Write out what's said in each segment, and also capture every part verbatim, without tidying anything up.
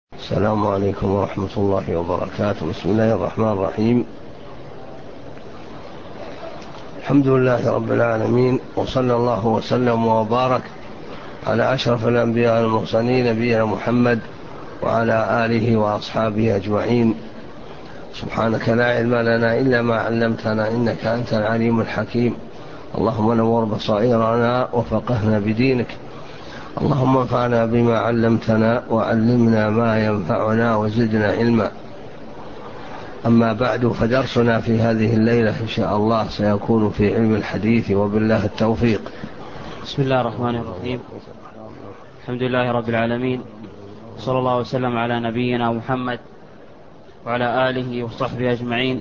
السلام عليكم ورحمة الله وبركاته. بسم الله الرحمن الرحيم. الحمد لله رب العالمين، وصلى الله وسلم وبارك على أشرف الأنبياء المرسلين نبينا محمد وعلى آله وأصحابه أجمعين. سبحانك لا علم لنا إلا ما علمتنا، إنك أنت العليم الحكيم. اللهم نور بصائرنا وفقهنا بدينك. اللهم انفعنا بما علمتنا وعلمنا ما ينفعنا وزدنا علما. أما بعد، فدرسنا في هذه الليلة إن شاء الله سيكون في علم الحديث، وبالله التوفيق. بسم الله الرحمن الرحيم. الحمد لله رب العالمين، صلى الله وسلم على نبينا محمد وعلى آله وصحبه أجمعين.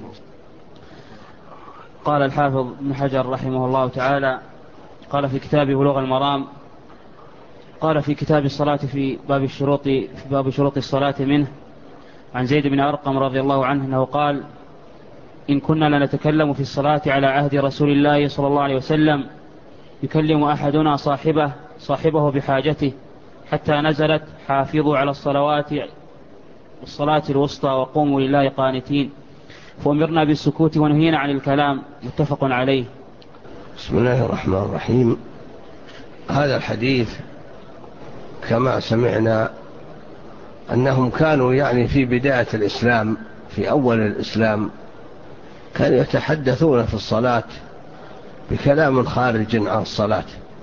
قال الحافظ ابن حجر رحمه الله تعالى، قال في كتاب بلوغ المرام، قال في كتاب الصلاة في باب الشروط في باب شروط الصلاة منه، عن زيد بن أرقم رضي الله عنه أنه قال: إن كنا لنتكلم في الصلاة على عهد رسول الله صلى الله عليه وسلم يكلم أحدنا صاحبه صاحبه بحاجته، حتى نزلت: حافظوا على الصلوات والصلاة الوسطى وقوموا لله قانتين، فأمرنا بالسكوت ونهينا عن الكلام. متفق عليه. بسم الله الرحمن الرحيم. هذا الحديث كما سمعنا أنهم كانوا يعني في بداية الإسلام، في أول الإسلام، كانوا يتحدثون في الصلاة بكلام خارج عن الصلاة.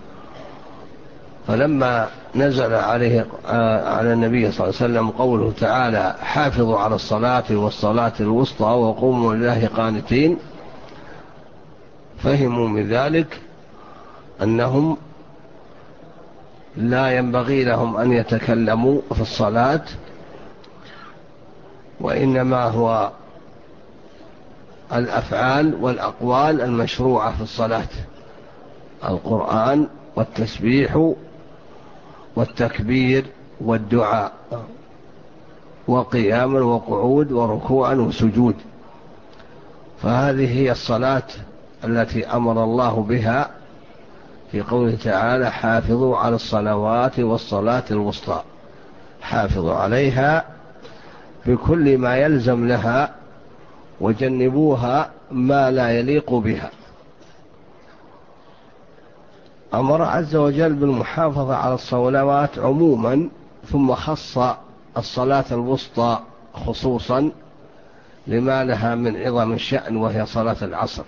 فلما نزل عليه على النبي صلى الله عليه وسلم قوله تعالى: حافظوا على الصلاة والصلاة الوسطى وقوموا لله قانتين، فهموا من ذلك أنهم لا ينبغي لهم أن يتكلموا في الصلاة، وإنما هو الأفعال والأقوال المشروعة في الصلاة: القرآن والتسبيح والتكبير والدعاء وقيام وقعود وركوع وسجود. فهذه هي الصلاة التي أمر الله بها في قوله تعالى: حافظوا على الصلوات والصلاة الوسطى. حافظوا عليها بكل ما يلزم لها، وجنبوها ما لا يليق بها. أمر عز وجل بالمحافظة على الصلوات عموما، ثم خص الصلاة الوسطى خصوصا لما لها من عظم الشأن، وهي صلاة العصر،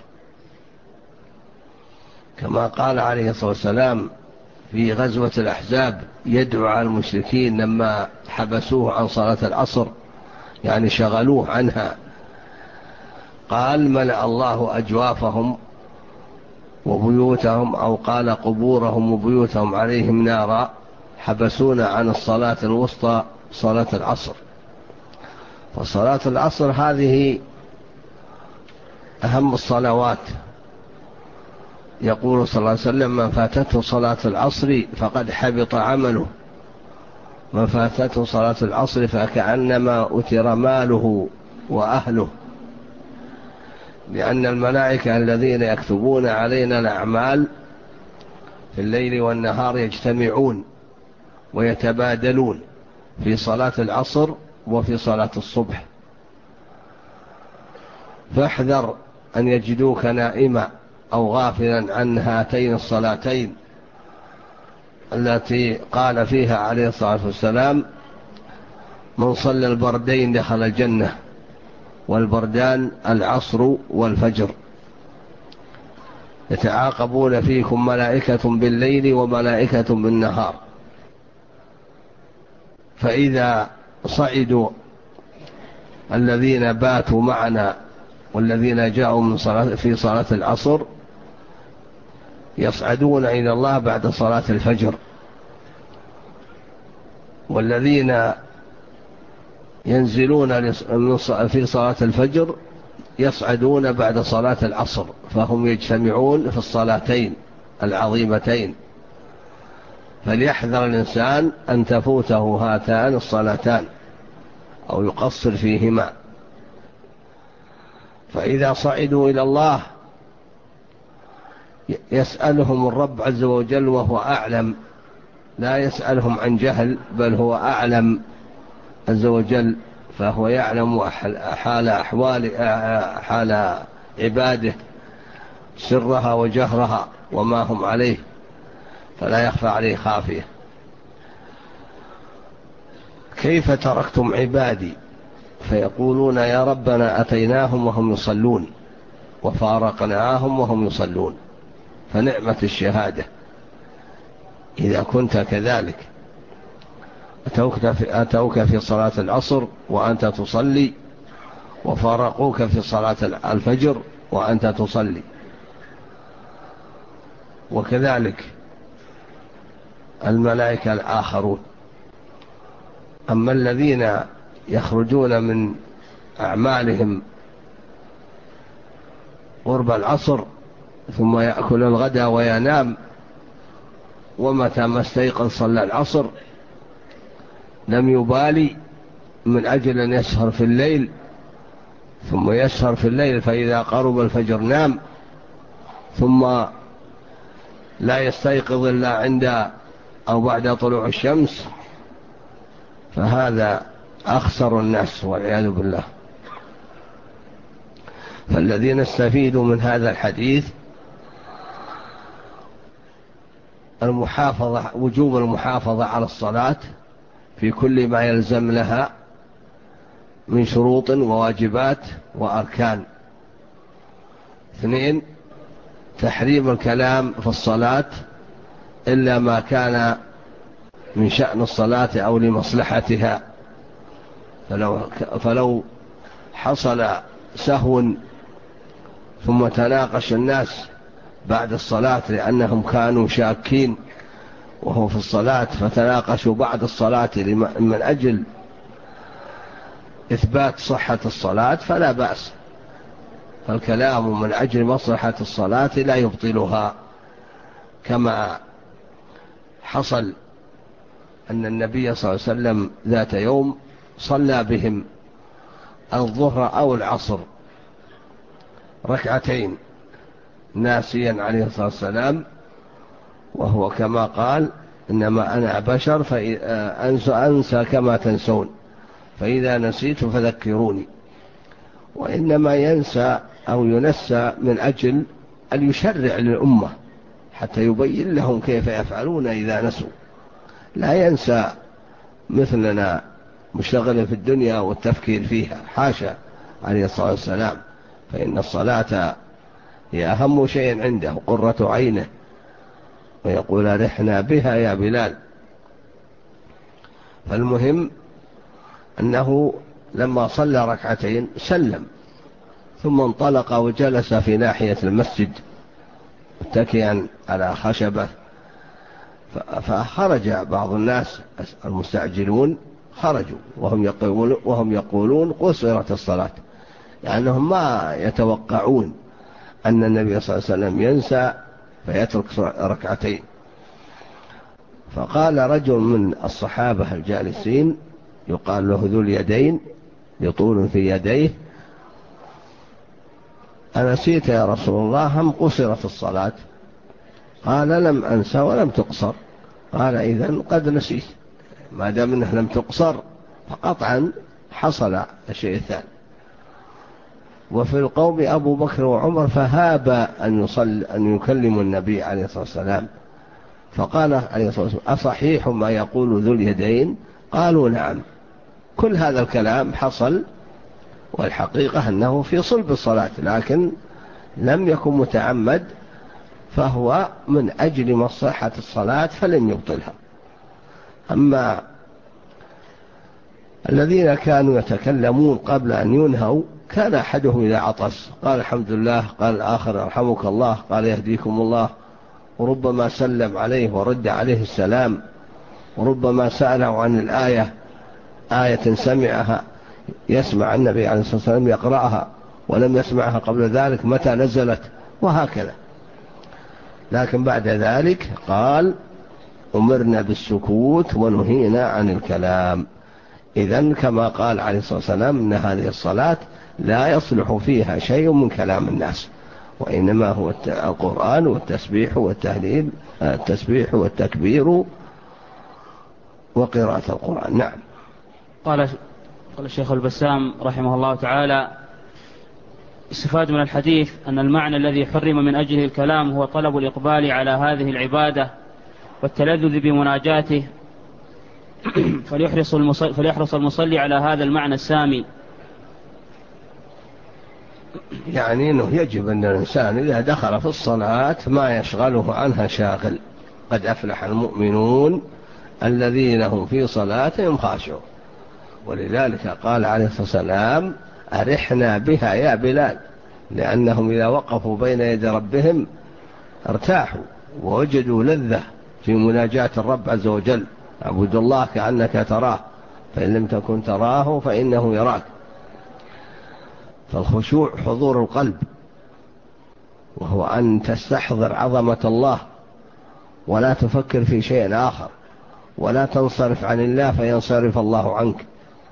كما قال عليه الصلاة والسلام في غزوة الأحزاب يدعو على المشركين لما حبسوه عن صلاة العصر، يعني شغلوه عنها، قال: ملأ الله أجوافهم وبيوتهم، أو قال قبورهم وبيوتهم عليهم نارا، حبسونا عن الصلاة الوسطى صلاة العصر. فصلاة العصر هذه أهم الصلوات. يقول صلى الله عليه وسلم: من فاتته صلاة العصر فقد حبط عمله. من فاتته صلاة العصر فكأنما أتر ماله وأهله، لأن الملائكة الذين يكتبون علينا الأعمال في الليل والنهار يجتمعون ويتبادلون في صلاة العصر وفي صلاة الصبح. فاحذر أن يجدوك نائما أو غافلا عن هاتين الصلاتين التي قال فيها عليه الصلاة والسلام: من صلى البردين دخل الجنة. والبردان العصر والفجر. يتعاقبون فيكم ملائكة بالليل وملائكة بالنهار. فإذا صعدوا الذين باتوا معنا والذين جاءوا من صلاة في صلاة العصر يصعدون إلى الله بعد صلاة الفجر، والذين ينزلون في صلاة الفجر يصعدون بعد صلاة العصر، فهم يجتمعون في الصلاتين العظيمتين. فليحذر الإنسان أن تفوته هاتان الصلاتان أو يقصر فيهما. فإذا صعدوا إلى الله يسألهم الرب عز وجل وهو أعلم، لا يسألهم عن جهل، بل هو أعلم عز وجل، فهو يعلم حال أحوال حال عباده سرها وجهرها وما هم عليه، فلا يخفى عليه خافية. كيف تركتم عبادي فيقولون يا ربنا أتيناهم وهم يصلون وفارقناهم وهم يصلون، فنعمة الشهادة إذا كنت كذلك. أتوك في صلاة العصر وأنت تصلي، وفارقوك في صلاة الفجر وأنت تصلي. وكذلك الملائكة الآخرون. أما الذين يخرجون من أعمالهم قرب العصر ثم يأكل الغداء وينام، ومتى ما استيقظ صلى العصر، لم يبالي من أجل أن يسهر في الليل، ثم يسهر في الليل فإذا قرب الفجر نام، ثم لا يستيقظ إلا عند أو بعد طلوع الشمس، فهذا أخسر الناس والعياذ بالله. فالذين استفيدوا من هذا الحديث المحافظة، وجوب المحافظة على الصلاة في كل ما يلزم لها من شروط وواجبات وأركان. اثنين، تحريم الكلام في الصلاة إلا ما كان من شأن الصلاة أو لمصلحتها، فلو, فلو حصل سهو ثم تناقش الناس بعد الصلاة لأنهم كانوا شاكين وهو في الصلاة، فتناقشوا بعد الصلاة من أجل إثبات صحة الصلاة، فلا بأس، فالكلام من أجل مصلحة الصلاة لا يبطلها. كما حصل أن النبي صلى الله عليه وسلم ذات يوم صلى بهم الظهر أو العصر ركعتين ناسيا عليه الصلاة والسلام، وهو كما قال إنما أنا بشر فأنسى أنسى كما تنسون، فإذا نسيت فذكروني. وإنما ينسى أو ينسى من أجل أن يشرع للأمة حتى يبين لهم كيف يفعلون إذا نسوا، لا ينسى مثلنا مشتغل في الدنيا والتفكير فيها، حاشا عليه الصلاة والسلام، فإن الصلاة هي أهم شيء عنده، قرة عينه، ويقول رحنا بها يا بلال. فالمهم أنه لما صلى ركعتين سلم، ثم انطلق وجلس في ناحية المسجد متكئا على خشبة، فخرج بعض الناس المستعجلون، خرجوا وهم يقولون, وهم يقولون قصرت الصلاة، لأنهم ما يتوقعون أن النبي صلى الله عليه وسلم ينسى فيترك ركعتين. فقال رجل من الصحابة الجالسين يقال له ذو اليدين لطول في يديه: أنسيت يا رسول الله أم قصرت الصلاة؟ قال: لم أنسى ولم تقصر. قال: إذن قد نسيت، ما دام أنه لم تقصر فقطعا حصل الشيء الثاني. وفي القوم أبو بكر وعمر فهاب أن يصل أن يكلم النبي عليه الصلاة والسلام، فقال عليه الصلاة والسلام: أصحيح ما يقول ذو اليدين؟ قالوا: نعم. كل هذا الكلام حصل، والحقيقة أنه في صلب الصلاة، لكن لم يكن متعمد، فهو من أجل مصلحة الصلاة فلن يبطلها. أما الذين كانوا يتكلمون قبل أن ينهوا، كان أحدهم إذا عطس قال الحمد لله، قال الآخر يرحمك الله، قال يهديكم الله، وربما سلم عليه ورد عليه السلام، وربما سأله عن الآية، آية سمعها يسمع النبي عليه الصلاة والسلام يقرأها ولم يسمعها قبل ذلك متى نزلت، وهكذا. لكن بعد ذلك قال: أمرنا بالسكوت ونهينا عن الكلام. إذن كما قال عليه الصلاة والسلام إن هذه الصلاة لا يصلح فيها شيء من كلام الناس، وإنما هو القرآن والتسبيح والتهليل، التسبيح والتكبير وقراءة القرآن. نعم. قال قال الشيخ البسام رحمه الله تعالى: استفاد من الحديث أن المعنى الذي حرم من أجله الكلام هو طلب الإقبال على هذه العبادة والتلذذ بمناجاته، فليحرص المصلي, فليحرص المصلي على هذا المعنى السامي. يعني أنه يجب أن الإنسان إذا دخل في الصلاة ما يشغله عنها شاغل. قد أفلح المؤمنون الذين هم في صلاتهم خاشعون. ولذلك قال عليه الصلاة والسلام: أرحنا بها يا بلال، لأنهم إذا وقفوا بين يدي ربهم ارتاحوا ووجدوا لذة في مناجاة الرب عز وجل. اعبد الله كأنك تراه، فإن لم تكن تراه فإنه يراك. فالخشوع حضور القلب، وهو أن تستحضر عظمة الله ولا تفكر في شيء آخر، ولا تنصرف عن الله فينصرف الله عنك.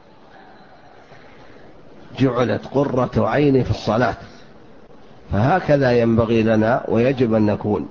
جعلت قرة عيني في الصلاة، فهكذا ينبغي لنا ويجب أن نكون.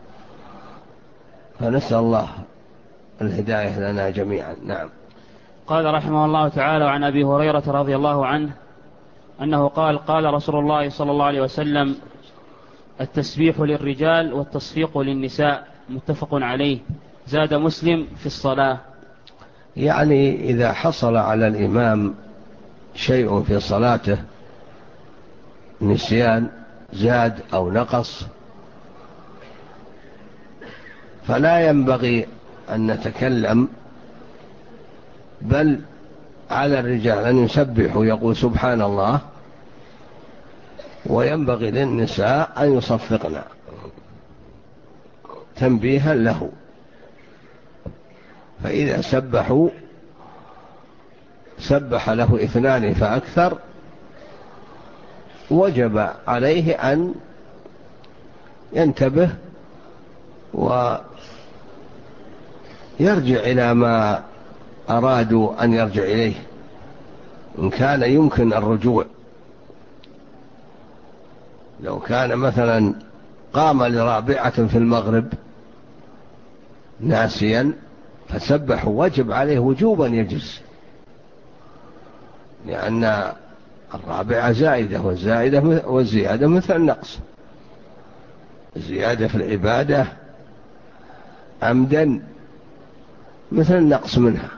فنسأل الله الهداية لنا جميعا. نعم. قال رحمه الله تعالى: عن أبي هريرة رضي الله عنه أنه قال: قال رسول الله صلى الله عليه وسلم: التسبيح للرجال والتصفيق للنساء، متفق عليه. زاد مسلم في الصلاة. يعني إذا حصل على الإمام شيء في صلاته، نسيان زاد أو نقص، فلا ينبغي أن نتكلم، بل على الرجال أن يسبحوا يقول سبحان الله، وينبغي للنساء أن يصفقن تنبيها له. فإذا سبحوا سبح له اثنان فأكثر، وجب عليه أن ينتبه ويرجع إلى ما أرادوا أن يرجع إليه إن كان يمكن الرجوع. لو كان مثلا قام لرابعة في المغرب ناسيا فسبح، وجب عليه وجوبا يجلس، لأن الرابعة زائدة، والزائدة والزيادة مثل النقص. الزيادة في العبادة عمدا مثل النقص منها.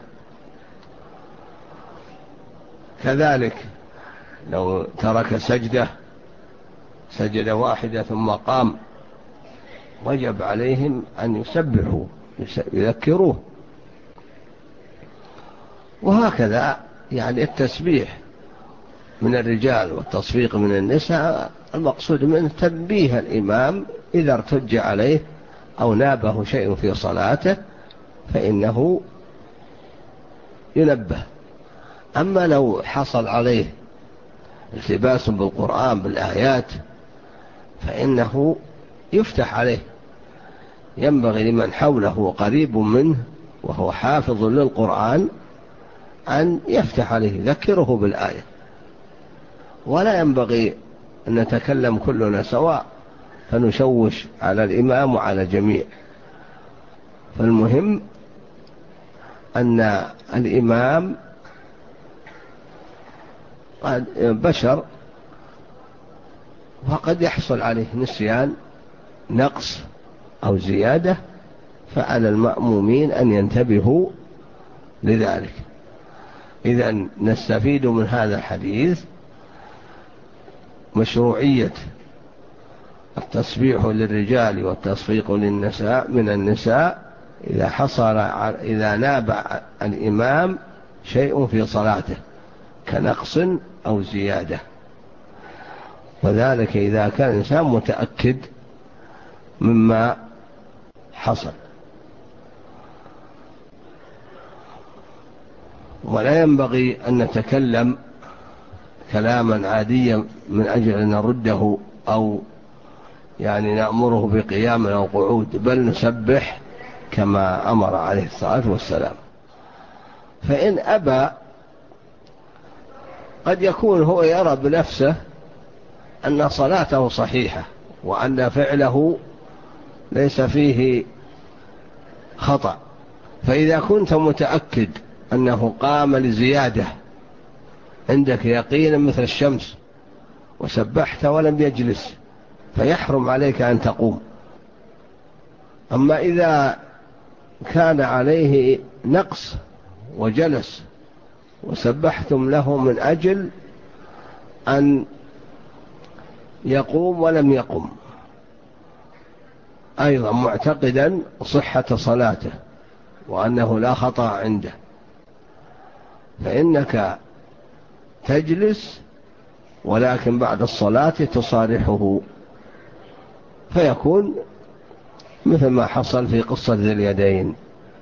كذلك لو ترك سجدة سجد واحدة ثم قام، وجب عليهم أن يسبحوا يذكروه. وهكذا يعني التسبيح من الرجال والتصفيق من النساء المقصود منه تنبيه الإمام إذا ارتج عليه أو نابه شيء في صلاته فإنه ينبه. أما لو حصل عليه التباس بالقرآن بالآيات فإنه يفتح عليه. ينبغي لمن حوله قريب منه وهو حافظ للقرآن أن يفتح عليه يذكره بالآية، ولا ينبغي أن نتكلم كلنا سواء فنشوش على الإمام وعلى الجميع. فالمهم أن الإمام بشر وقد يحصل عليه نسيان نقص أو زيادة، فعلى المأمومين أن ينتبهوا لذلك. إذن نستفيد من هذا الحديث مشروعية التسبيح للرجال والتصفيق للنساء من النساء إذا حصل إذا ناب الإمام شيء في صلاته كنقص أو زيادة، وذلك إذا كان الإنسان متأكد مما حصل. ولا ينبغي أن نتكلم كلاما عاديا من أجل أن نرده أو يعني نأمره بقيام أو قعود، بل نسبح كما أمر عليه الصلاة والسلام. فإن أبى قد يكون هو يرى بنفسه أن صلاته صحيحة وأن فعله ليس فيه خطأ، فإذا كنت متأكد أنه قام لزيادة، عندك يقينا مثل الشمس وسبحت ولم يجلس، فيحرم عليك أن تقوم. أما إذا كان عليه نقص وجلس وسبحتم له من أجل أن يقوم ولم يقم، أيضا معتقدا صحة صلاته وأنه لا خطأ عنده، فإنك تجلس ولكن بعد الصلاة تصارحه، فيكون مثل ما حصل في قصة ذي اليدين.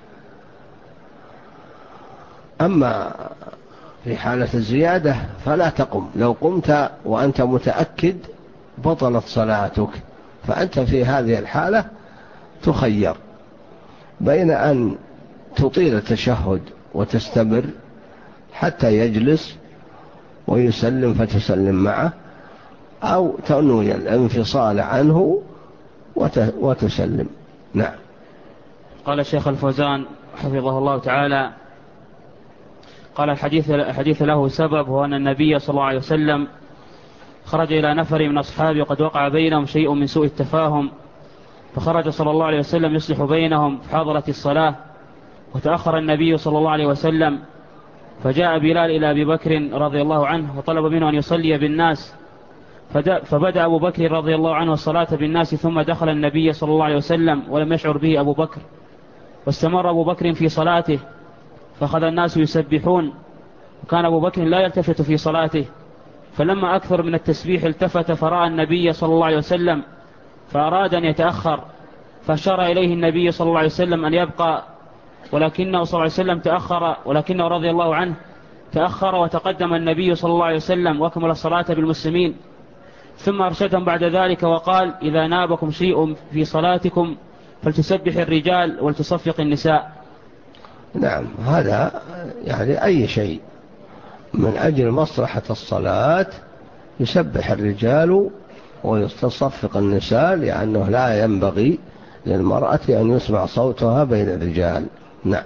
أما في حالة الزيادة فلا تقم، لو قمت وأنت متأكد بطلت صلاتك، فأنت في هذه الحالة تخير بين أن تطيل التشهد وتستمر حتى يجلس ويسلم فتسلم معه، أو تنوي الانفصال عنه وتسلم. نعم. قال الشيخ الفوزان حفظه الله تعالى: قال الحديث, الحديث له سبب، هو أن النبي صلى الله عليه وسلم خرج إلى نفر من أصحابه وقد وقع بينهم شيء من سوء التفاهم، فخرج صلى الله عليه وسلم يصلح بينهم، فحضرت الصلاة وتأخر النبي صلى الله عليه وسلم، فجاء بلال إلى أبي بكر رضي الله عنه وطلب منه أن يصلي بالناس، فبدأ أبو بكر رضي الله عنه الصلاة بالناس، ثم دخل النبي صلى الله عليه وسلم ولم يشعر به أبو بكر، واستمر أبو بكر في صلاته، فأخذ الناس يسبحون، وكان أبو بكر لا يلتفت في صلاته، فلما أكثر من التسبيح التفت فرأى النبي صلى الله عليه وسلم فأراد أن يتأخر، فأشار إليه النبي صلى الله عليه وسلم أن يبقى، ولكنه صلى الله عليه وسلم تأخر، ولكنه رضي الله عنه تأخر وتقدم النبي صلى الله عليه وسلم وكمل الصلاة بالمسلمين، ثم أرشدهم بعد ذلك وقال: إذا نابكم شيء في صلاتكم فلتسبح الرجال ولتصفق النساء. نعم، هذا يعني أي شيء من أجل مصلحة الصلاة يسبح الرجال ويتصفق النساء، لأنه لا ينبغي للمرأة أن يسمع صوتها بين الرجال. نعم.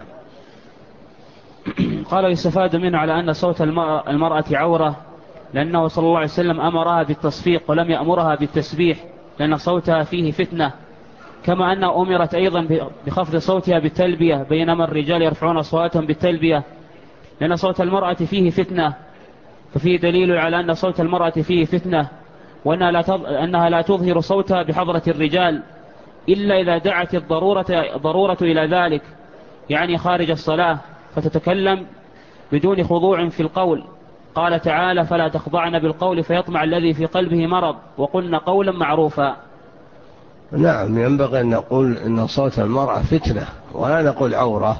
قال: يستفاد منه على أن صوت المرأة عورة، لأنه صلى الله عليه وسلم أمرها بالتصفيق ولم يأمرها بالتسبيح، لأن صوتها فيه فتنة، كما أنها أمرت أيضا بخفض صوتها بالتلبية، بينما الرجال يرفعون أصواتهم بالتلبية، لأن صوت المرأة فيه فتنة، ففيه دليل على أن صوت المرأة فيه فتنة، وأنها لا, تظ... أنها لا تظهر صوتها بحضرة الرجال إلا إذا دعت الضرورة ضرورة إلى ذلك، يعني خارج الصلاة، فتتكلم بدون خضوع في القول. قال تعالى: فلا تخضعن بالقول فيطمع الذي في قلبه مرض وقلن قولا معروفا. نعم، ينبغي أن نقول أن صوت المرأة فتنة، ولا نقول عورة.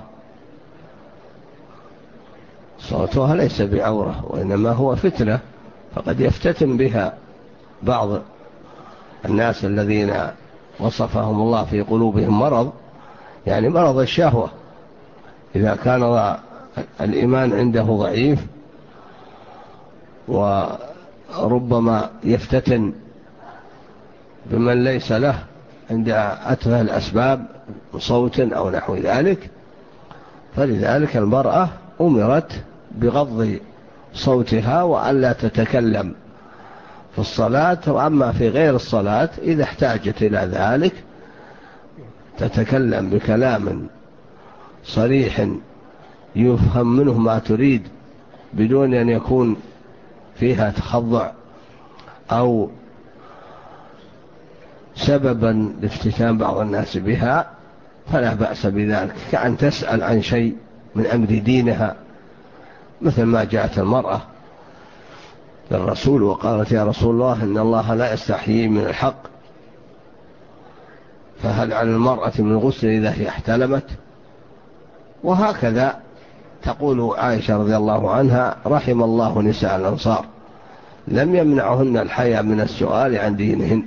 صوتها ليس بعورة، وإنما هو فتنة، فقد يفتتن بها بعض الناس الذين وصفهم الله في قلوبهم مرض، يعني مرض الشهوة. إذا كان الإيمان عنده ضعيف وربما يفتتن بمن ليس له عند أتفه الأسباب صوت أو نحو ذلك، فلذلك المرأة أمرت بغض صوتها وألا تتكلم في الصلاة، وأما في غير الصلاة إذا احتاجت إلى ذلك تتكلم بكلام صريح يفهم منه ما تريد بدون أن يكون فيها تخضع أو سببا لافتتان بعض الناس بها، فلا بأس بذلك، كأن تسأل عن شيء من أمر دينها، مثل ما جاءت المرأة للرسول وقالت: يا رسول الله، إن الله لا يستحيي من الحق، فهل على المرأة من غسل إذا هي احتلمت؟ وهكذا تقول عائشة رضي الله عنها: رحم الله نساء الأنصار لم يمنعهن الحياء من السؤال عن دينهن،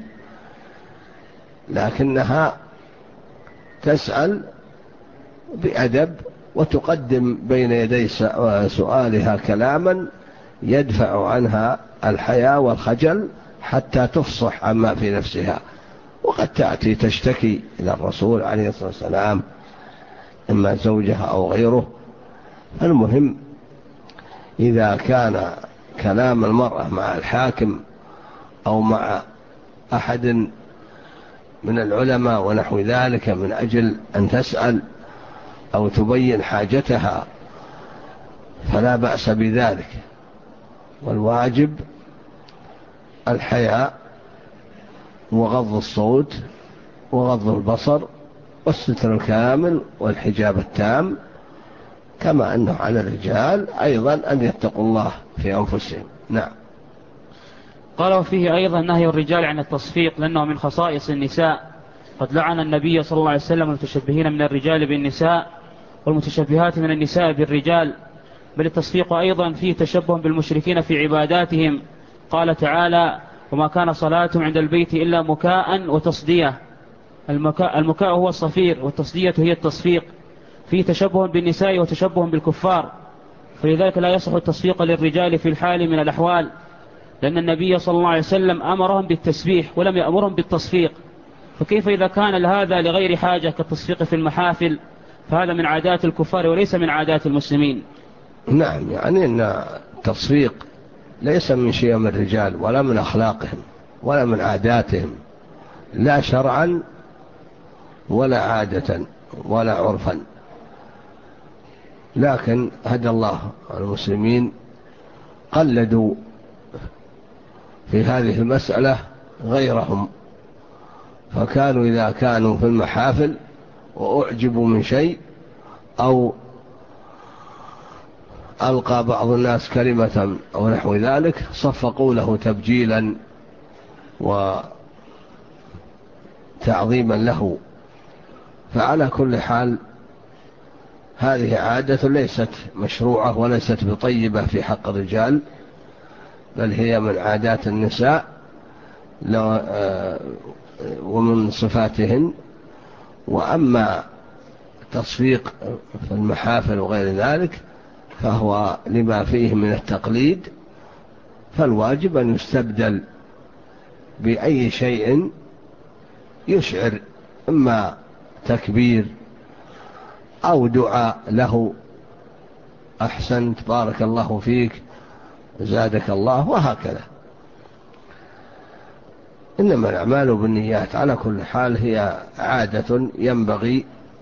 لكنها تسأل بأدب وتقدم بين يدي سؤالها كلاما يدفع عنها الحياء والخجل حتى تفصح عما في نفسها. وقد تأتي تشتكي إلى الرسول عليه الصلاة والسلام، إما زوجها أو غيره، المهم إذا كان كلام المرأة مع الحاكم أو مع أحد من العلماء ونحو ذلك من أجل أن تسأل أو تبين حاجتها فلا بأس بذلك، والواجب الحياء وغض الصوت وغض البصر والستر الكامل والحجاب التام، كما أنه على الرجال أيضا أن يتقوا الله في أنفسهم. نعم. قال وفيه أيضا نهي الرجال عن التصفيق لأنه من خصائص النساء، قد لعن النبي صلى الله عليه وسلم المتشبهين من الرجال بالنساء والمتشبهات من النساء بالرجال، بل التصفيق أيضا فيه تشبه بالمشركين في عباداتهم. قال تعالى وما كان صلاتهم عند البيت إلا مكاء وتصدية. المكاء, المكاء هو الصفير والتصدية هي التصفيق، فيه تشبه بالنساء وتشبه بالكفار، فلذلك لا يصح التصفيق للرجال في الحال من الأحوال، لأن النبي صلى الله عليه وسلم أمرهم بالتسبيح ولم يأمرهم بالتصفيق، فكيف إذا كان هذا لغير حاجة كالتصفيق في المحافل، فهذا من عادات الكفار وليس من عادات المسلمين. نعم، يعني أن التصفيق ليس من شيء من الرجال ولا من أخلاقهم ولا من عاداتهم، لا شرعا ولا عادة ولا عرفا، لكن هدى الله المسلمين قلدوا في هذه المسألة غيرهم، فكانوا إذا كانوا في المحافل وأعجبوا من شيء أو ألقى بعض الناس كلمة أو نحو ذلك صفقوا له تبجيلا وتعظيما له. فعلى كل حال هذه عادة ليست مشروعة وليست بطيبة في حق الرجال، بل هي من عادات النساء ومن صفاتهن. وأما تصفيق في المحافل وغير ذلك فهو لما فيه من التقليد، فالواجب أن يستبدل بأي شيء يشعر، إما تكبير أو دعاء له أحسنت بارك الله فيك زادك الله وهكذا. إنما الأعمال بالنيات. على كل حال هي عادة ينبغي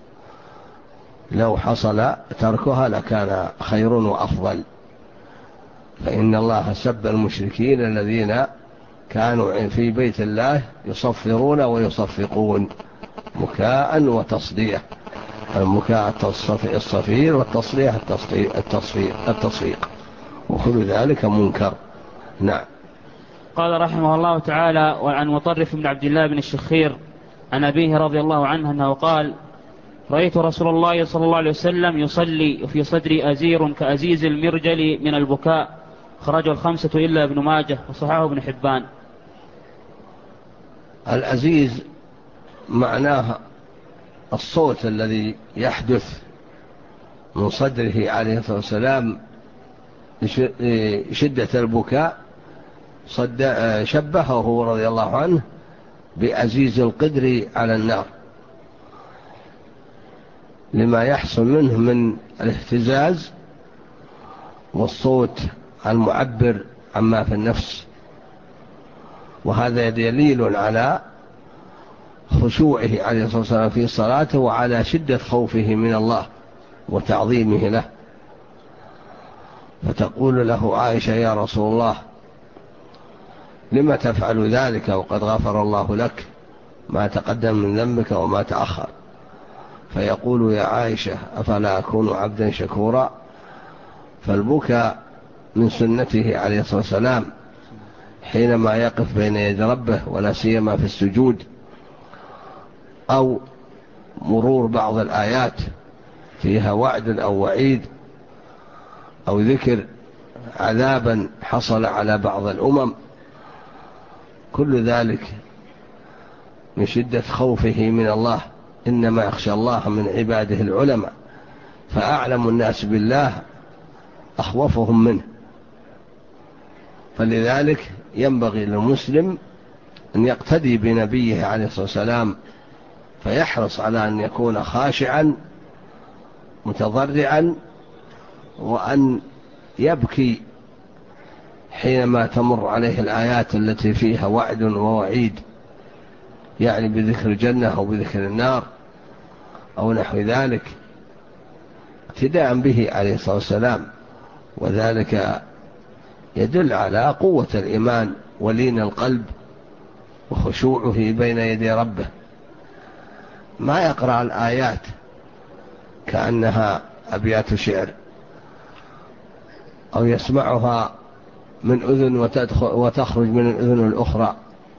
لو حصل تركها لكان خير وأفضل، فإن الله سب المشركين الذين كانوا في بيت الله يصفرون ويصفقون مكاء وتصدية. المكاء الصفير والتصدية التصفيق، وكل ذلك منكر. نعم. قال رحمه الله تعالى وعن مطرف بن عبد الله بن الشخير عن أبيه رضي الله عنه أنه قال رأيت رسول الله صلى الله عليه وسلم يصلي وفي صدري أزير كأزيز المرجل من البكاء، خرجه الخمسة إلا ابن ماجه وصححه ابن حبان. الأزيز معناه الصوت الذي يحدث من صدره عليه الصلاة والسلام شدة البكاء، شبهه رضي الله عنه بأزيز القدر على النار لما يحصل منه من الاهتزاز والصوت المعبر عما في النفس. وهذا دليل على خشوعه عليه الصلاة والسلام في صلاته وعلى شدة خوفه من الله وتعظيمه له. فتقول له عائشة يا رسول الله لما تفعل ذلك وقد غفر الله لك ما تقدم من ذنبك وما تأخر؟ فيقول يا عائشة أفلا أكون عبدا شكورا؟ فالبكاء من سنته عليه الصلاة والسلام حينما يقف بين يدي ربه، ولا سيما في السجود، أو مرور بعض الآيات فيها وعد أو وعيد أو ذكر عذابا حصل على بعض الأمم، كل ذلك من شدة خوفه من الله. إنما يخشى الله من عباده العلماء، فأعلم الناس بالله أخوفهم منه. فلذلك ينبغي للمسلم أن يقتدي بنبيه عليه الصلاة والسلام، فيحرص على أن يكون خاشعا متضرعا وأن يبكي حينما تمر عليه الآيات التي فيها وعد ووعيد، يعني بذكر الجنة أو بذكر النار أو نحو ذلك، ابتداء به عليه الصلاة والسلام. وذلك يدل على قوة الإيمان ولين القلب وخشوعه بين يدي ربه. ما يقرأ الآيات كأنها أبيات شعر، أو يسمعها من أذن وتخرج من الأذن الأخرى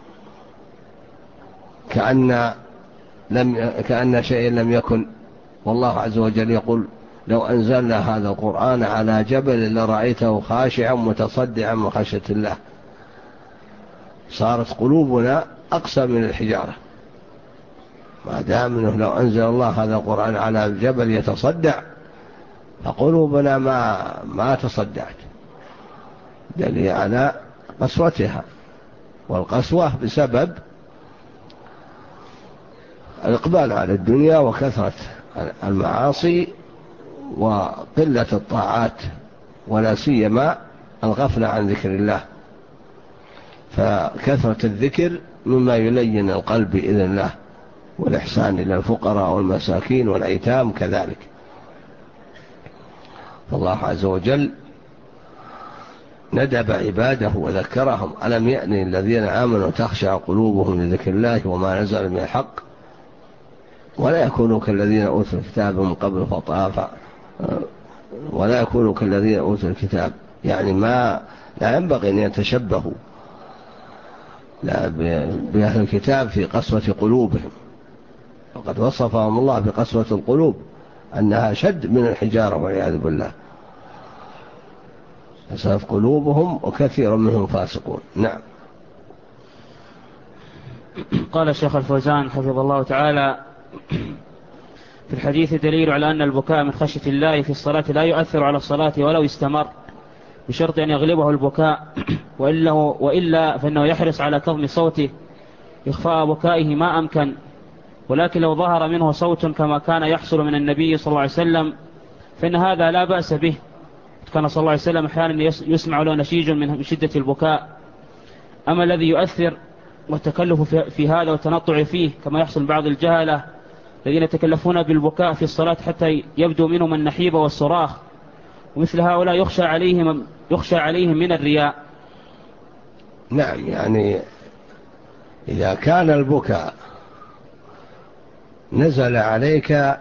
كأن, لم كأن شيء لم يكن. والله عز وجل يقول: لو أنزلنا هذا القرآن على جبل لرأيته خاشعا متصدعا من خشية الله. صارت قلوبنا أقسى من الحجارة، ما دام أنه لو أنزل الله هذا القرآن على جبل يتصدع، فقلوبنا ما, ما تصدعت، دليل على قسوتها. والقسوة بسبب الإقبال على الدنيا وكثرة المعاصي وقلة الطاعات، ولا سيما الغفلة عن ذكر الله. فكثرة الذكر مما يلين القلب بإذن الله، والإحسان إلى الفقراء والمساكين والأيتام كذلك. فالله عز وجل ندب عباده وذكرهم: ألم يأن الذين آمنوا تخشع قلوبهم لذكر الله وما نزل من الحق ولا يكونوا كالذين أوتوا الكتاب من قبل فطاف ولا يكونوا كالذين أوتوا الكتاب، يعني ما لا ينبغي أن يتشبهوا لا بأهل الكتاب في قسوة قلوبهم. وقد وصفهم الله بقسوة القلوب أنها شد من الحجارة والعياذ بالله، قسوة قلوبهم وكثير منهم فاسقون. نعم. قال الشيخ الفوزان حفظه الله تعالى: في الحديث دليل على أن البكاء من خشية الله في الصلاة لا يؤثر على الصلاة ولو استمر، بشرط أن يغلبه البكاء، وإلا, وإلا فإنه يحرص على كظم صوته إخفاء بكائه ما أمكن. ولكن لو ظهر منه صوت كما كان يحصل من النبي صلى الله عليه وسلم فإن هذا لا بأس به. كان صلى الله عليه وسلم أحيانا يسمع له نشيج من شدة البكاء. أما الذي يؤثر والتكلف في هذا والتنطع فيه كما يحصل بعض الجهلة الذين يتكلفون بالبكاء في الصلاة حتى يبدو منهم النحيب والصراخ، ومثل هؤلاء يخشى عليهم, يخشى عليهم من الرياء. نعم، يعني إذا كان البكاء نزل عليك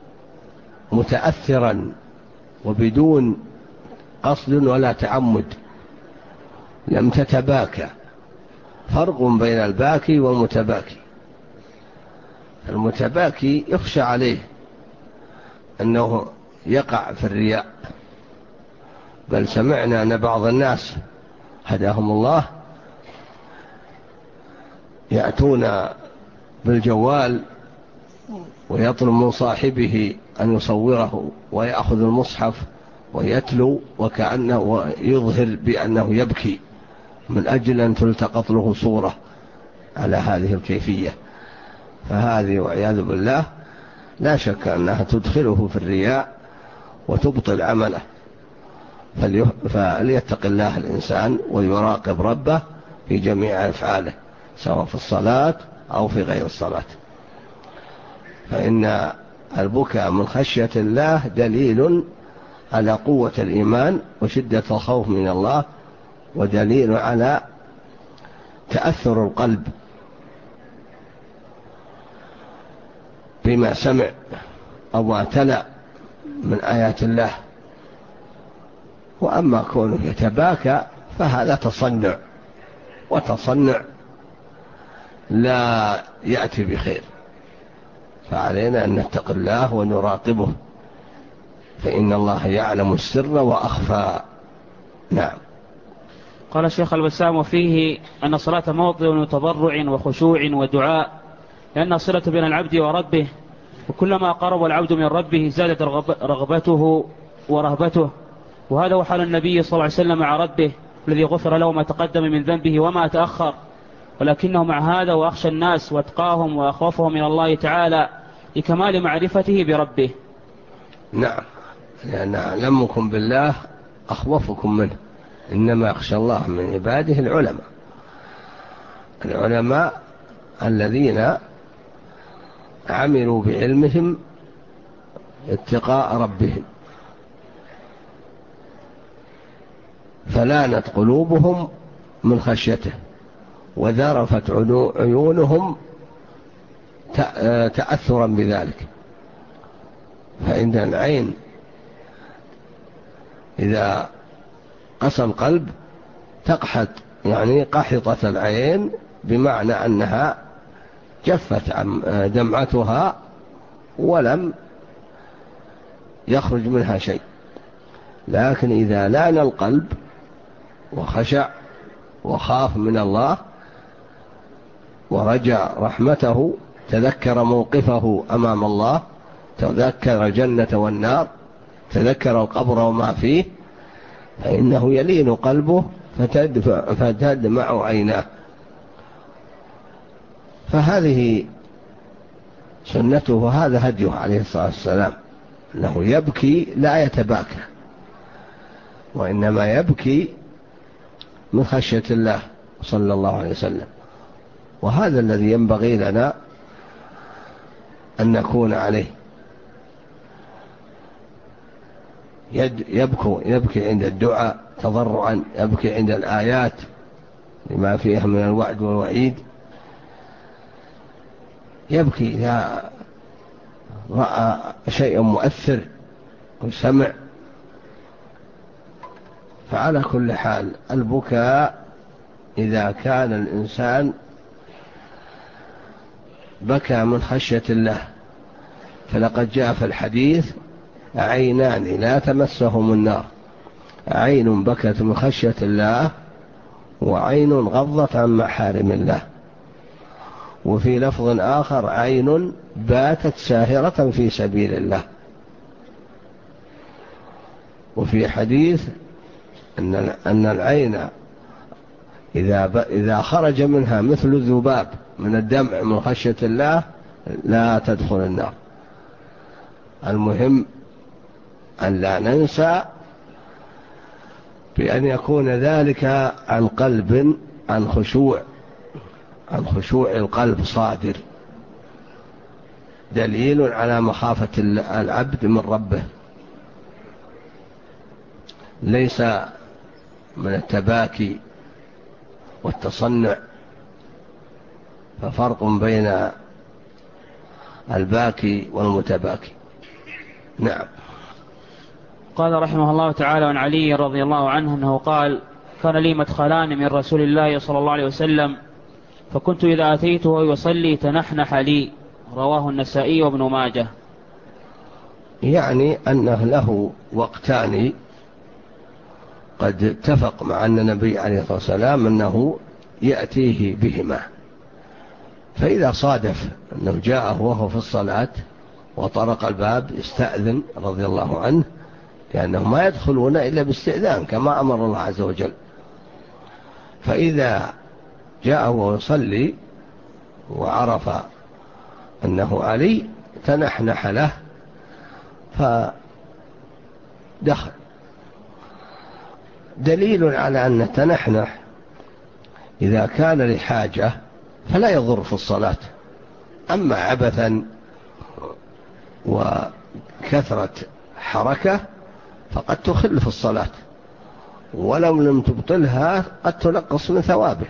متأثرا وبدون قصد ولا تعمد لم تتباكى. فرق بين الباكي والمتباكي. المتباكي يخشى عليه أنه يقع في الرياء، بل سمعنا أن بعض الناس هداهم الله يأتون بالجوال ويطلب من صاحبه أن يصوره ويأخذ المصحف ويتلو وكأنه يظهر بأنه يبكي من أجل أن تلتقط له صورة على هذه الكيفية. فهذه والعياذ بالله لا شك أنها تدخله في الرياء وتبطل عمله. فليتق الله الإنسان ويراقب ربه في جميع أفعاله سواء في الصلاة أو في غير الصلاة. فإن البكاء من خشية الله دليل على قوة الإيمان وشدة الخوف من الله، ودليل على تأثر القلب بما سمع أو ما تلا من آيات الله. وأما كونه يتباكى فهذا تصنع، وتصنع لا يأتي بخير. فعلينا أن نتق الله ونراقبه، فإن الله يعلم السر وأخفى. نعم. قال الشيخ البسام: وفيه أن الصلاة موطن تضرع وخشوع ودعاء، لأنها صلة بين العبد وربه، وكلما قرب العبد من ربه زادت رغبته ورهبته. وهذا هو حال النبي صلى الله عليه وسلم مع ربه الذي غفر له ما تقدم من ذنبه وما تأخر، ولكنه مع هذا وأخشى الناس واتقاهم وأخوفهم من الله تعالى لكمال معرفته بربه. نعم، لأن أعلمكم بالله أخوفكم منه، إنما يخشى الله من عباده العلماء. العلماء الذين عملوا بعلمهم اتقاء ربهم، فلانت قلوبهم من خشيته، وذرفت عيونهم تأثرا بذلك. فإن العين إذا قسى القلب تقحط، يعني قحطت العين، بمعنى أنها جفت دمعتها ولم يخرج منها شيء. لكن إذا لان القلب وخشع وخاف من الله ورجع رحمته، تذكر موقفه أمام الله، تذكر الجنة والنار، تذكر القبر وما فيه، فإنه يلين قلبه فتدمع عيناه. فهذه سنته وهذا هديه عليه الصلاة والسلام، أنه يبكي لا يتباكى، وإنما يبكي من خشية الله صلى الله عليه وسلم. وهذا الذي ينبغي لنا أن نكون عليه. يبكي, يبكي عند الدعاء تضرعا، يبكي عند الآيات لما فيها من الوعد والوعيد، يبكي إذا رأى شيئا مؤثر وسمع. فعلى كل حال البكاء إذا كان الإنسان بكى من خشية الله، فلقد جاء في الحديث: عينان لا تمسهم النار، عين بكت من خشية الله، وعين غضت عن محارم الله. وفي لفظ آخر: عين باتت ساهرة في سبيل الله. وفي حديث أن أن العين إذا إذا خرج منها مثل الذباب من الدمع من خشية الله لا تدخل النار. المهم أن لا ننسى بأن يكون ذلك عن قلب، عن خشوع، عن خشوع القلب صادر، دليل على مخافة العبد من ربه، ليس من التباكي والتصنع. ففرق بين الباكي والمتباكي. نعم. قال رحمه الله تعالى عن علي رضي الله عنه أنه قال: كان لي مدخلان من رسول الله صلى الله عليه وسلم، فكنت إذا أتيته يصلي تنحنح لي. رواه النسائي وابن ماجه. يعني أنه له وقتان قد اتفق مع أن النبي عليه الصلاة والسلام أنه يأتيه بهما. فإذا صادف أنه جاءه وهو في الصلاة وطرق الباب استأذن رضي الله عنه، لأنهم ما يدخلون إلا باستئذان كما أمر الله عز وجل. فإذا جاءه ويصلي وعرف أنه علي تنحنح له فدخل. دليل على أن التنحنح إذا كان لحاجة فلا يضر في الصلاة. أما عبثا وكثرة حركة فقد تخل في الصلاة، ولو لم تبطلها قد تنقص من ثوابه.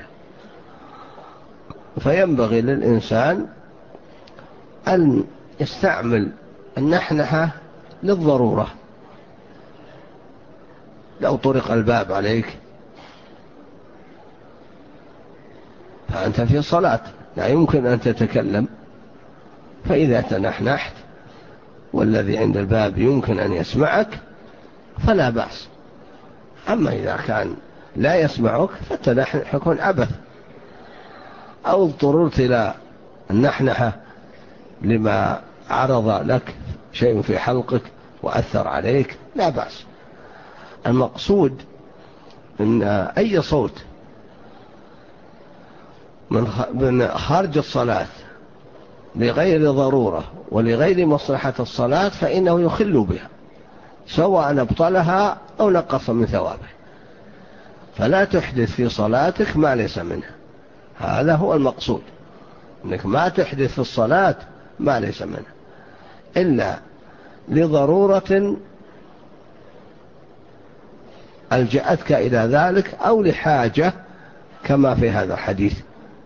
فينبغي للإنسان أن يستعمل النحنحة للضرورة. لو طرق الباب عليك فأنت في صلاة لا يمكن أن تتكلم، فإذا تنحنحت والذي عند الباب يمكن أن يسمعك فلا بأس. أما إذا كان لا يسمعك فالتنحنح يكون عبث، أو اضطررت إلى النحنحة لما عرض لك شيء في حلقك وأثر عليك لا بأس. المقصود أن أي صوت من خارج الصلاة لغير ضرورة ولغير مصلحة الصلاة فإنه يخل بها، سواء أبطلها أو نقص من ثوابه. فلا تحدث في صلاتك ما ليس منها، هذا هو المقصود، أنك ما تحدث في الصلاة ما ليس منها إلا لضرورة ألجأتك إلى ذلك أو لحاجة كما في هذا الحديث.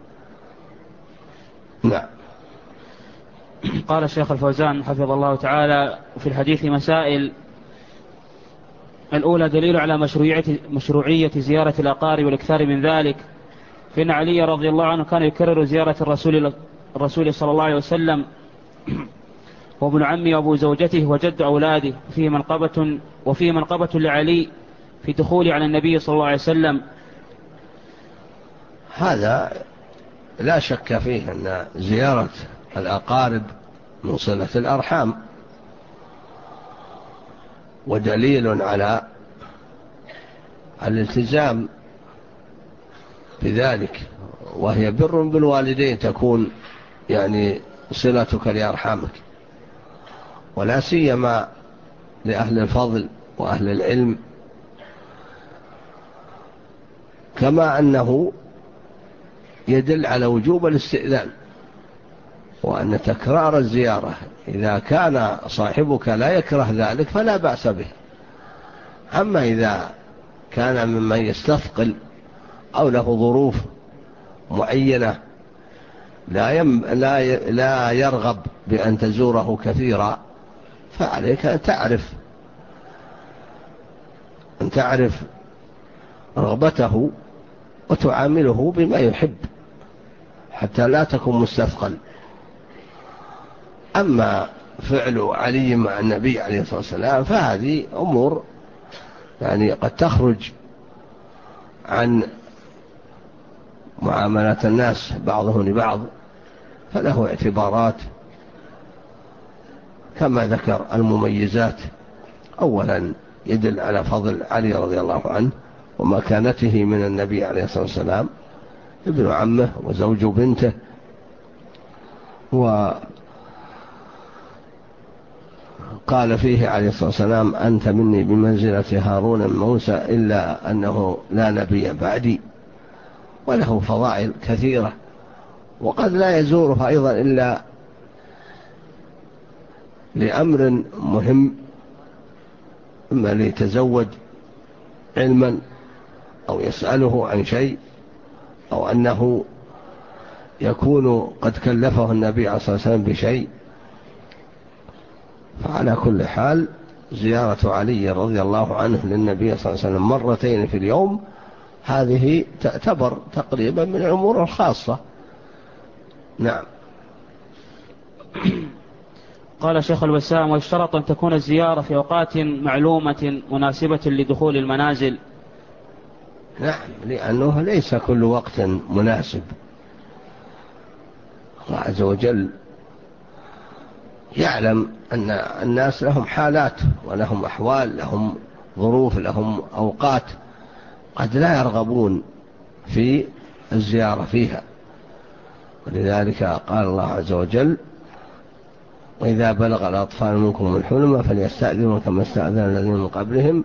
نعم. قال الشيخ الفوزان حفظ الله تعالى في الحديث مسائل. الأولى دليل على مشروعية, مشروعية زيارة الأقارب والإكثار من ذلك، فإن علي رضي الله عنه كان يكرر زيارة الرسول, الرسول صلى الله عليه وسلم وابن عمي وابو زوجته وجد أولاده، وفيه منقبة, وفيه منقبة لعلي في دخول على النبي صلى الله عليه وسلم. هذا لا شك فيه أن زيارة الأقارب من صلة الأرحام، ودليل على الالتزام بذلك، وهي بر بالوالدين تكون يعني صلتك لأرحامك، ولا سيما لأهل الفضل وأهل العلم. كما أنه يدل على وجوب الاستئذان، وأن تكرار الزيارة إذا كان صاحبك لا يكره ذلك فلا بأس به. أما إذا كان ممن يستثقل أو له ظروف معينة لا, يم لا, لا يرغب بأن تزوره كثيرا، فعليك أن تعرف أن تعرف رغبته وتعامله بما يحب حتى لا تكون مستثقل. أما فعل علي مع النبي عليه الصلاة والسلام فهذه أمور يعني قد تخرج عن معاملة الناس بعضهم لبعض، فله اعتبارات كما ذكر المميزات. أولا يدل على فضل علي رضي الله عنه ومكانته من النبي عليه الصلاة والسلام، ابن عمه وزوج بنته، وقال فيه عليه الصلاة والسلام أنت مني بمنزلة هارون من موسى إلا أنه لا نبي بعدي. وله فضائل كثيرة، وقد لا يزورها أيضا إلا لأمر مهم، إما ليتزود علما أو يسأله عن شيء، أو أنه يكون قد كلفه النبي عليه الصلاة والسلام بشيء. فعلى كل حال زيارة علي رضي الله عنه للنبي صلى الله عليه وسلم مرتين في اليوم هذه تعتبر تقريبا من الأمور الخاصة. نعم. قال شيخ الوسام ويشترط أن تكون الزيارة في أوقات معلومة مناسبة لدخول المنازل. نعم، لأنه ليس كل وقت مناسب. الله عز وجل يعلم أن الناس لهم حالات ولهم أحوال، لهم ظروف، لهم أوقات قد لا يرغبون في الزيارة فيها. ولذلك قال الله عز وجل وإذا بلغ الأطفال منكم الحلم فليستأذنوا كما استأذن الذين من قبلهم.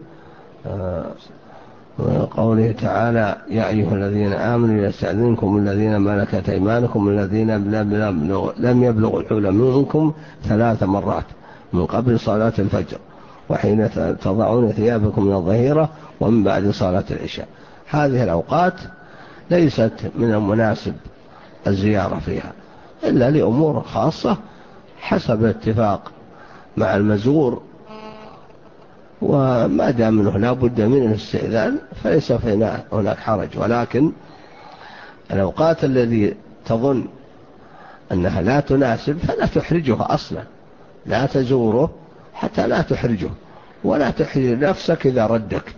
وقوله تعالى يا أيها الذين آمنوا يستأذنكم الذين ملكت أيمانكم الذين لم يبلغوا الحلم منكم ثلاث مرات من قبل صلاة الفجر وحين تضعون ثيابكم من الظهيرة ومن بعد صلاة العشاء. هذه الأوقات ليست من المناسب الزيارة فيها إلا لأمور خاصة حسب اتفاق مع المزور، وما دام منه لا بد من الاستئذان فليس هناك حرج. ولكن الأوقات الذي تظن أنها لا تناسب فلا تحرجها أصلا، لا تزوره حتى لا تحرجه ولا تحرج نفسك إذا ردك.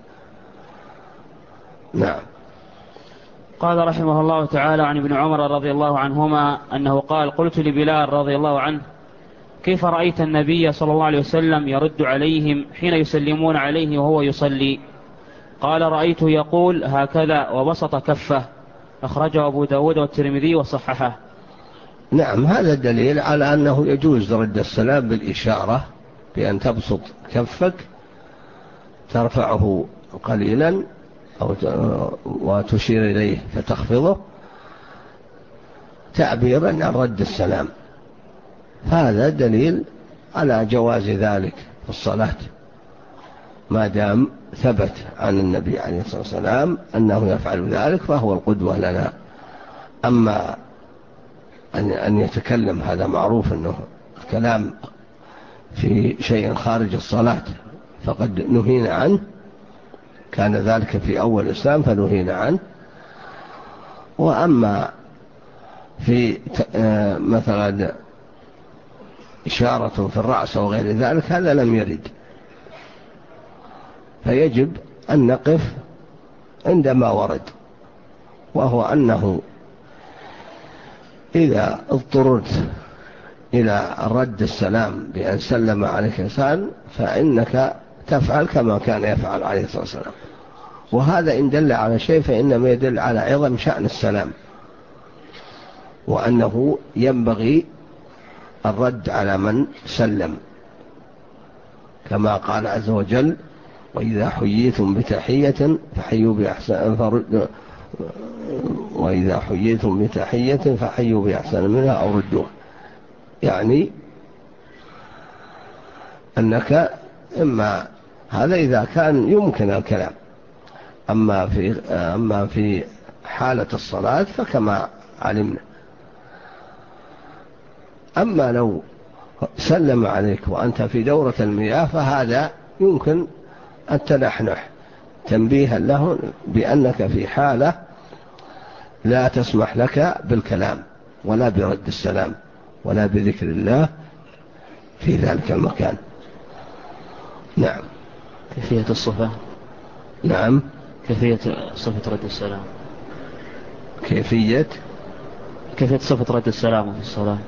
نعم. قال رحمه الله تعالى عن ابن عمر رضي الله عنهما أنه قال قلت لبلال رضي الله عنه كيف رأيت النبي صلى الله عليه وسلم يرد عليهم حين يسلمون عليه وهو يصلي؟ قال رأيته يقول هكذا وبسط كفه. أخرجه أبو داود والترمذي وصححه. نعم، هذا دليل على أنه يجوز رد السلام بالإشارة بأن تبسط كفك ترفعه قليلا أو وتشير إليه فتخفضه تعبيرا عن رد السلام. هذا دليل على جواز ذلك في الصلاة ما دام ثبت عن النبي عليه الصلاة والسلام أنه يفعل ذلك فهو القدوة لنا. أما أن يتكلم هذا معروف أنه الكلام في شيء خارج الصلاة فقد نهينا عنه، كان ذلك في أول الإسلام فنهينا عنه. وأما في مثلا إشارة في الرأس أو غير ذلك هذا لم يرد، فيجب أن نقف عندما ورد، وهو أنه إذا اضطررت إلى رد السلام بأن سلم عليك إنسان فإنك تفعل كما كان يفعل عليه الصلاة والسلام. وهذا إن دل على شيء فإنما يدل على عظم شأن السلام، وأنه ينبغي الرد على من سلم، كما قال عز وجل: وإذا حييتم بتحية فحيوا بأحسن فرد وإذا حييتم بتحية فحيوا بأحسن منها أو ردوها. يعني أنك إما هذا إذا كان يمكن الكلام، أما في أما في حالة الصلاة فكما علمنا. أما لو سلم عليك وأنت في دورة المياه فهذا يمكن التنحنح تنبيها له بأنك في حالة لا تسمح لك بالكلام ولا برد السلام ولا بذكر الله في ذلك المكان. نعم. كيفية الصفة. نعم. كيفية صفة رد السلام. كيفية كيفية صفة رد السلام في الصلاة.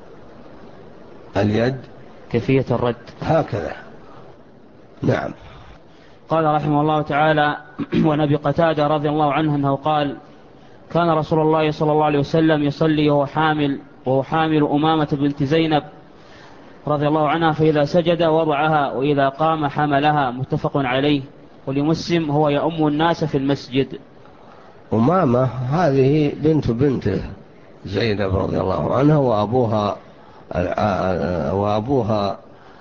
اليد. كيفية الرد هكذا. نعم. قال رحمه الله تعالى: ونبي قتادة رضي الله عنه أنه قال: كان رسول الله صلى الله عليه وسلم يصلي وهو حامل وهو حامل أمامة بنت زينب رضي الله عنها، فإذا سجد وضعها وإذا قام حملها، متفق عليه. ولمسلم: هو يؤم الناس في المسجد. أمامة هذه بنت بنته زينب رضي الله عنها، وأبوها وأبوها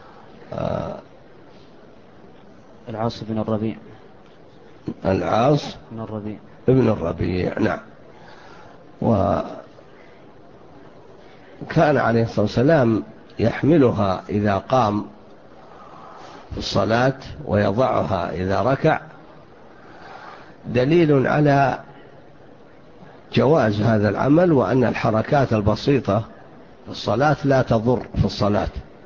العاص بن الربيع. العاص بن الربيع ابن الربيع. نعم. وكان عليه الصلاة والسلام يحملها إذا قام في الصلاة ويضعها إذا ركع، دليل على جواز هذا العمل، وأن الحركات البسيطة في الصلاة لا تضر في الصلاة،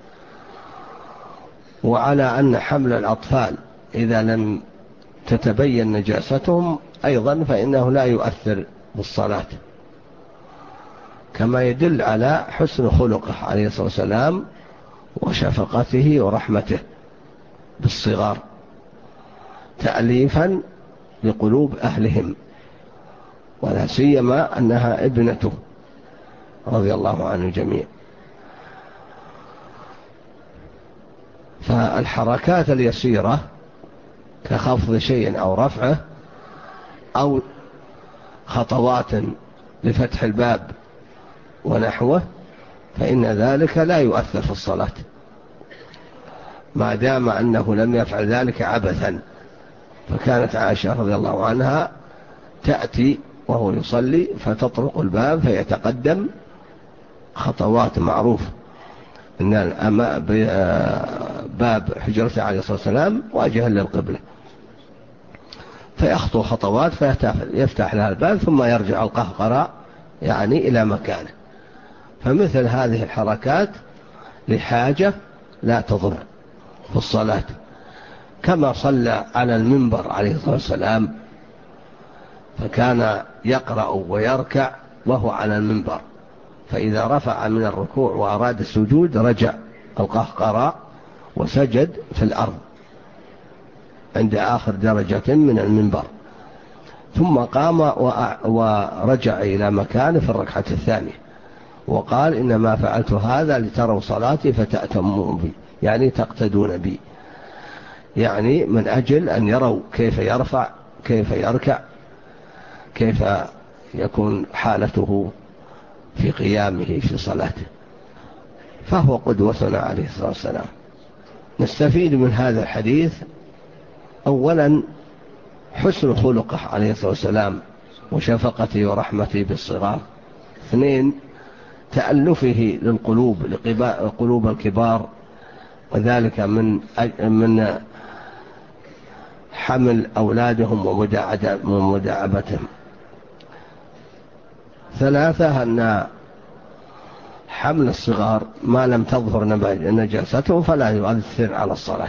وعلى أن حمل الأطفال إذا لم تتبين نجاستهم أيضا فإنه لا يؤثر بالصلاة، كما يدل على حسن خلقه عليه الصلاة والسلام وشفقته ورحمته بالصغار تأليفا لقلوب أهلهم، ولا سيما أنها ابنته رضي الله عنه جميع. فالحركات اليسيرة كخفض شيء أو رفعه أو خطوات لفتح الباب ونحوه فإن ذلك لا يؤثر في الصلاة ما دام أنه لم يفعل ذلك عبثا. فكانت عائشة رضي الله عنها تأتي وهو يصلي فتطرق الباب فيتقدم خطوات معروف إن باب حجرته عليه الصلاة والسلام واجها للقبلة، فيخطو خطوات فيفتح لها الباب ثم يرجع القهقراء يعني إلى مكانه. فمثل هذه الحركات لحاجة لا تضر في الصلاة، كما صلى على المنبر عليه الصلاة والسلام فكان يقرأ ويركع وهو على المنبر، فإذا رفع من الركوع وأراد السجود رجع القهقراء وسجد في الأرض عند آخر درجة من المنبر، ثم قام ورجع إلى مكانه في الركعة الثانية وقال: إنما فعلت هذا لتروا صلاتي فتأتموا بي، يعني تقتدون بي. يعني من أجل أن يروا كيف يرفع، كيف يركع، كيف يكون حالته في قيامه في صلاته، فهو قدوتنا عليه الصلاة والسلام. نستفيد من هذا الحديث أولا حسن خلقه عليه الصلاة والسلام وشفقته ورحمته بالصغار. اثنين تألفه للقلوب، لقلوب الكبار، وذلك من من حمل أولادهم ومداعبتهم. ثلاثة أن حمل الصغار ما لم تظهر نجاستهم فلا يؤثر على الصلاة.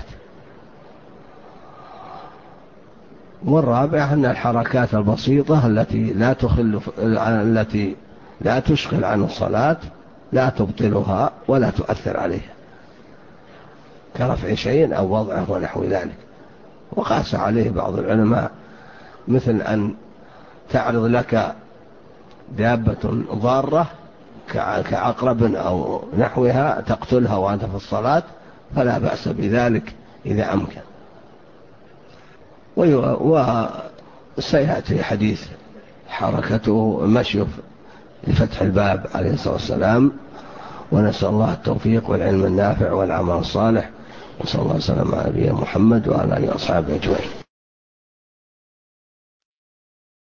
والرابع أن الحركات البسيطة التي لا تخل التي لا تشغل عن الصلاة لا تبطلها ولا تؤثر عليها، كرفع شيء أو وضعه ونحو ذلك. وقاس عليه بعض العلماء مثل أن تعرض لك دابة ضارة كعقرب أو نحوها تقتلها وأنت في الصلاة، فلا بأس بذلك إذا أمكن. وسيأتي حديث حركته مشي لفتح الباب عليه الصلاة والسلام. ونسأل الله التوفيق والعلم النافع والعمل الصالح، وصلى الله وسلم على نبينا محمد وعلى آله وأصحابه أجمعين.